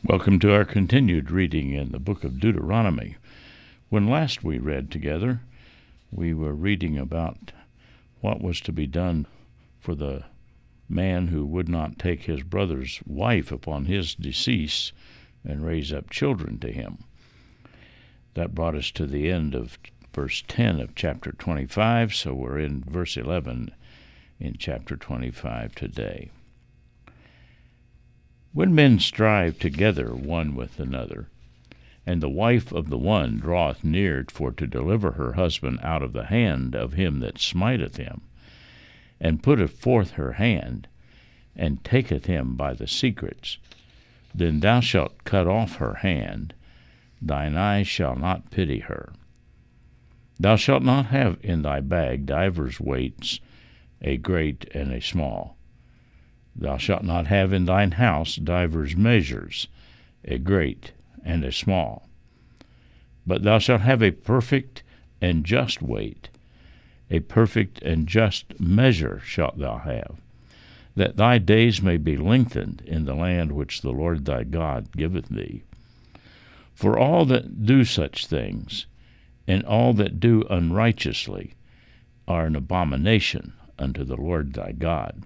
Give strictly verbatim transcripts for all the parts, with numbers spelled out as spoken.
Welcome to our continued reading in the book of Deuteronomy. When last we read together, we were reading about what was to be done for the man who would not take his brother's wife upon his decease and raise up children to him. That brought us to the end of verse ten of chapter twenty-five, so we're in verse eleven in chapter twenty-five today. When men strive together one with another, and the wife of the one draweth near for to deliver her husband out of the hand of him that smiteth him, and putteth forth her hand, and taketh him by the secrets, then thou shalt cut off her hand, thine eye shall not pity her. Thou shalt not have in thy bag divers weights, a great and a small. Thou shalt not have in thine house divers measures, a great and a small. But thou shalt have a perfect and just weight, a perfect and just measure shalt thou have, that thy days may be lengthened in the land which the Lord thy God giveth thee. For all that do such things, and all that do unrighteously, are an abomination unto the Lord thy God.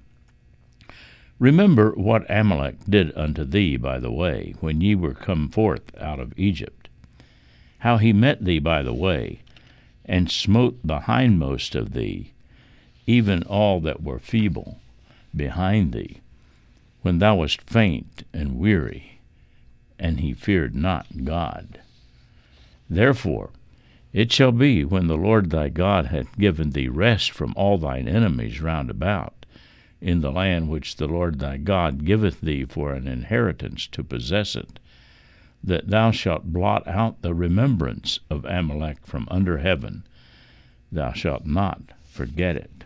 Remember what Amalek did unto thee by the way, when ye were come forth out of Egypt, how he met thee by the way, and smote the hindmost of thee, even all that were feeble behind thee, when thou wast faint and weary, and he feared not God. Therefore it shall be, when the Lord thy God hath given thee rest from all thine enemies round about, in the land which the Lord thy God giveth thee for an inheritance to possess it, that thou shalt blot out the remembrance of Amalek from under heaven, thou shalt not forget it.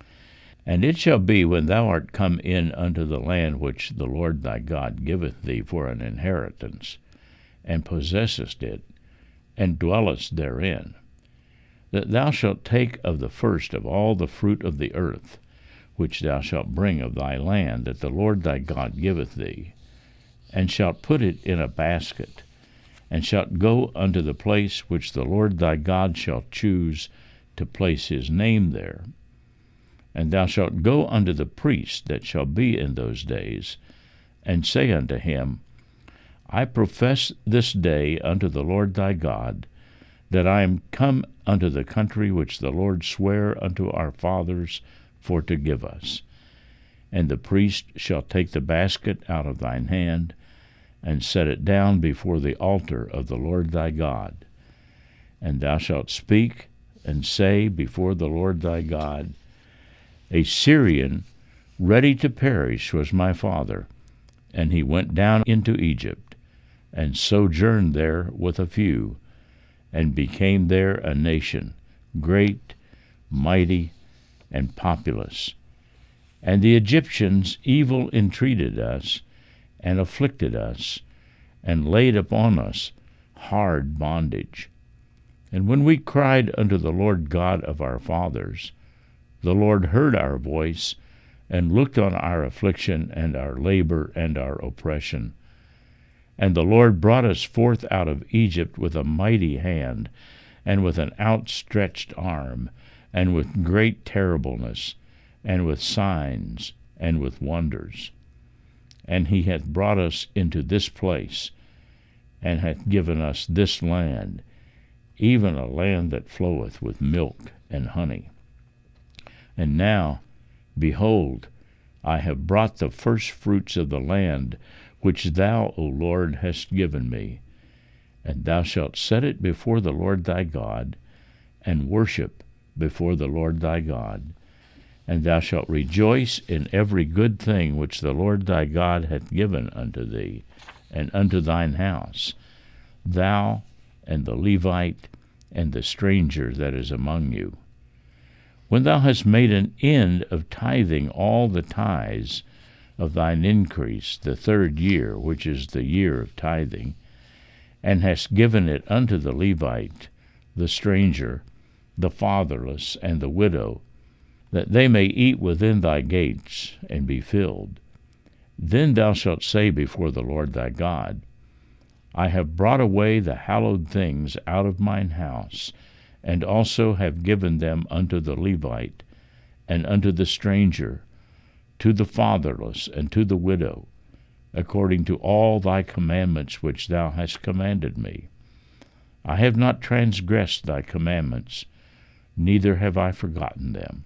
And it shall be, when thou art come in unto the land which the Lord thy God giveth thee for an inheritance, and possessest it, and dwellest therein, that thou shalt take of the first of all the fruit of the earth, which thou shalt bring of thy land that the Lord thy God giveth thee, and shalt put it in a basket, and shalt go unto the place which the Lord thy God shall choose to place his name there. And thou shalt go unto the priest that shall be in those days, and say unto him, I profess this day unto the Lord thy God, that I am come unto the country which the Lord sware unto our fathers for to give us. And the priest shall take the basket out of thine hand, and set it down before the altar of the Lord thy God. And thou shalt speak and say before the Lord thy God, A Syrian ready to perish was my father, and he went down into Egypt, and sojourned there with a few, and became there a nation, great, mighty, and populous. And the Egyptians evil entreated us, and afflicted us, and laid upon us hard bondage. And when we cried unto the Lord God of our fathers, the Lord heard our voice, and looked on our affliction, and our labor, and our oppression. And the Lord brought us forth out of Egypt with a mighty hand, and with an outstretched arm, and with great terribleness, and with signs, and with wonders. And he hath brought us into this place, and hath given us this land, even a land that floweth with milk and honey. And now, behold, I have brought the firstfruits of the land, which thou, O Lord, hast given me, and thou shalt set it before the Lord thy God, and worship before the Lord thy God. And thou shalt rejoice in every good thing which the Lord thy God hath given unto thee, and unto thine house, thou and the Levite, and the stranger that is among you. When thou hast made an end of tithing all the tithes of thine increase the third year, which is the year of tithing, and hast given it unto the Levite, the stranger, the fatherless, and the widow, that they may eat within thy gates, and be filled. Then thou shalt say before the Lord thy God, I have brought away the hallowed things out of mine house, and also have given them unto the Levite, and unto the stranger, to the fatherless, and to the widow, according to all thy commandments which thou hast commanded me. I have not transgressed thy commandments, neither have I forgotten them.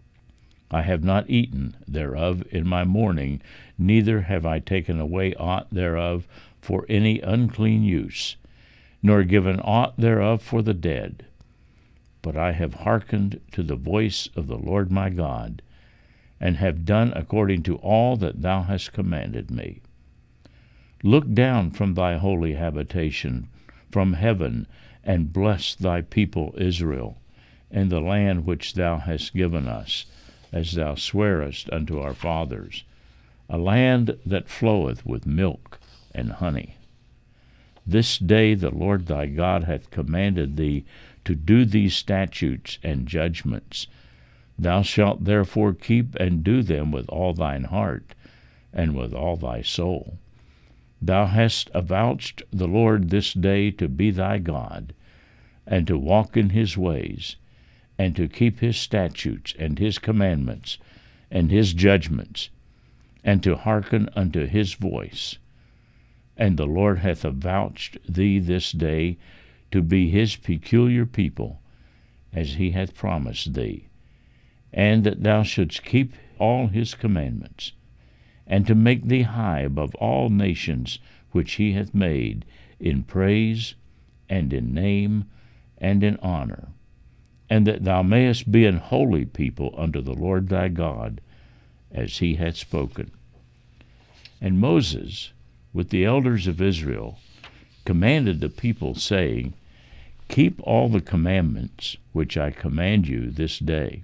I have not eaten thereof in my mourning, neither have I taken away aught thereof for any unclean use, nor given aught thereof for the dead. But I have hearkened to the voice of the Lord my God, and have done according to all that thou hast commanded me. Look down from thy holy habitation, from heaven, and bless thy people Israel, and the land which thou hast given us, as thou swarest unto our fathers, a land that floweth with milk and honey. This day the Lord thy God hath commanded thee to do these statutes and judgments. Thou shalt therefore keep and do them with all thine heart, and with all thy soul. Thou hast avouched the Lord this day to be thy God, and to walk in his ways, and to keep his statutes and his commandments and his judgments, and to hearken unto his voice. And the Lord hath avouched thee this day to be his peculiar people, as he hath promised thee, and that thou shouldst keep all his commandments, and to make thee high above all nations which he hath made, in praise, and in name, and in honor, and that thou mayest be an holy people unto the Lord thy God, as he hath spoken. And Moses, with the elders of Israel, commanded the people, saying, Keep all the commandments which I command you this day.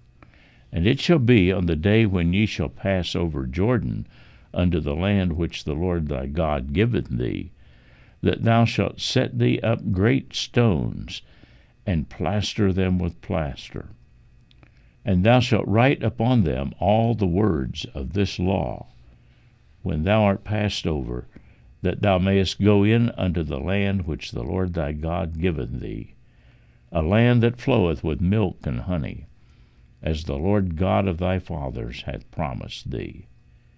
And it shall be on the day when ye shall pass over Jordan unto the land which the Lord thy God giveth thee, that thou shalt set thee up great stones, and plaster them with plaster. And thou shalt write upon them all the words of this law, when thou art passed over, that thou mayest go in unto the land which the Lord thy God giveth thee, a land that floweth with milk and honey, as the Lord God of thy fathers hath promised thee.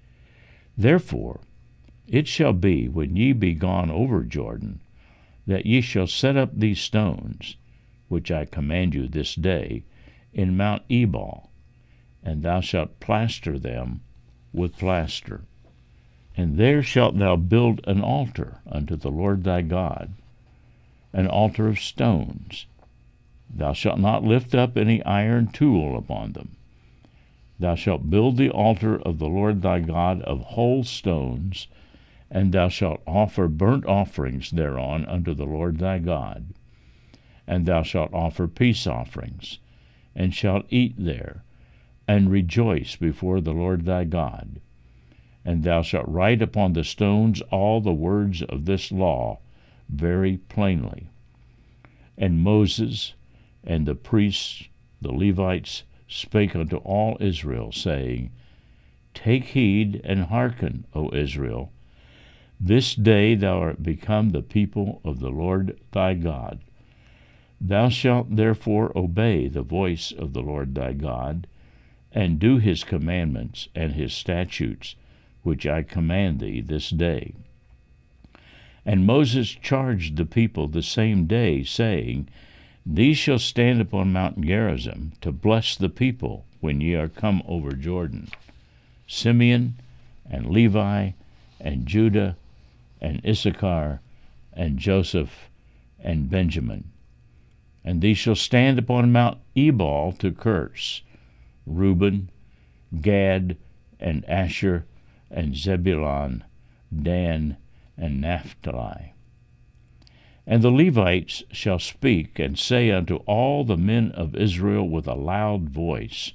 Therefore it shall be, when ye be gone over Jordan, that ye shall set up these stones, which I command you this day, in Mount Ebal, and thou shalt plaster them with plaster. And there shalt thou build an altar unto the Lord thy God, an altar of stones. Thou shalt not lift up any iron tool upon them. Thou shalt build the altar of the Lord thy God of whole stones, and thou shalt offer burnt offerings thereon unto the Lord thy God. And thou shalt offer peace offerings, and shalt eat there, and rejoice before the Lord thy God. And thou shalt write upon the stones all the words of this law very plainly. And Moses and the priests, the Levites, spake unto all Israel, saying, Take heed and hearken, O Israel. This day thou art become the people of the Lord thy God. Thou shalt therefore obey the voice of the Lord thy God, and do his commandments and his statutes, which I command thee this day. And Moses charged the people the same day, saying, These shall stand upon Mount Gerizim to bless the people when ye are come over Jordan, Simeon and Levi and Judah and Issachar and Joseph and Benjamin. And these shall stand upon Mount Ebal to curse, Reuben, Gad, and Asher, and Zebulun, Dan, and Naphtali. And the Levites shall speak, and say unto all the men of Israel with a loud voice,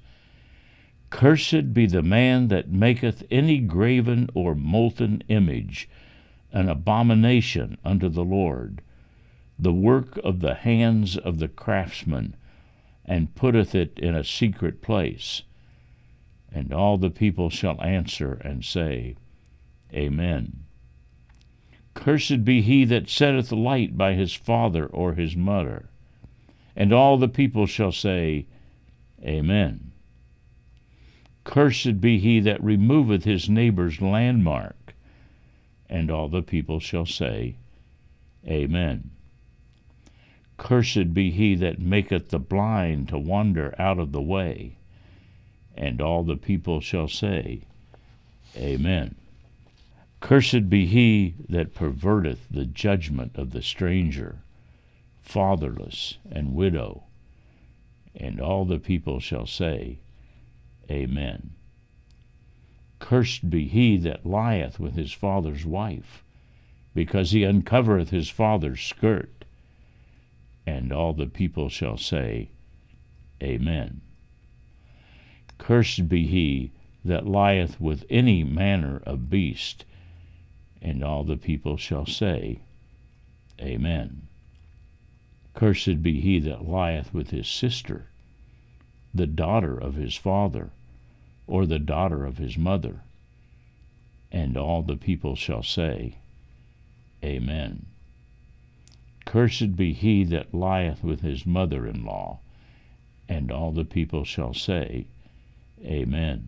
Cursed be the man that maketh any graven or molten image, an abomination unto the Lord, the work of the hands of the craftsman, and putteth it in a secret place. And all the people shall answer and say, Amen. Cursed be he that setteth light by his father or his mother. And all the people shall say, Amen. Cursed be he that removeth his neighbor's landmark. And all the people shall say, Amen. Cursed be he that maketh the blind to wander out of the way. And all the people shall say, Amen. Cursed be he that perverteth the judgment of the stranger, fatherless and widow. And all the people shall say, Amen. Cursed be he that lieth with his father's wife, because he uncovereth his father's skirt. And all the people shall say, Amen. Cursed be he that lieth with any manner of beast. And all the people shall say, Amen. Cursed be he that lieth with his sister, the daughter of his father, or the daughter of his mother. And all the people shall say, Amen. Cursed be he that lieth with his mother-in-law. And all the people shall say, Amen.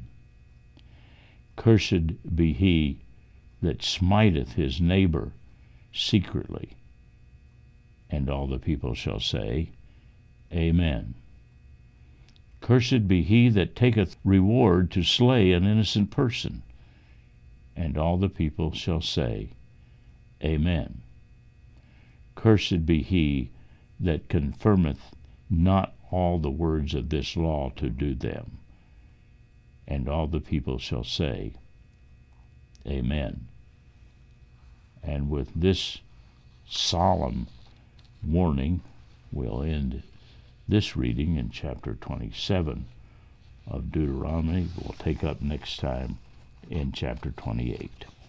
Cursed be he that smiteth his neighbor secretly. And all the people shall say, Amen. Cursed be he that taketh reward to slay an innocent person. And all the people shall say, Amen. Cursed be he that confirmeth not all the words of this law to do them. And all the people shall say, Amen. And with this solemn warning, we'll end this reading in chapter twenty-seven of Deuteronomy. We'll take up next time in chapter twenty-eight.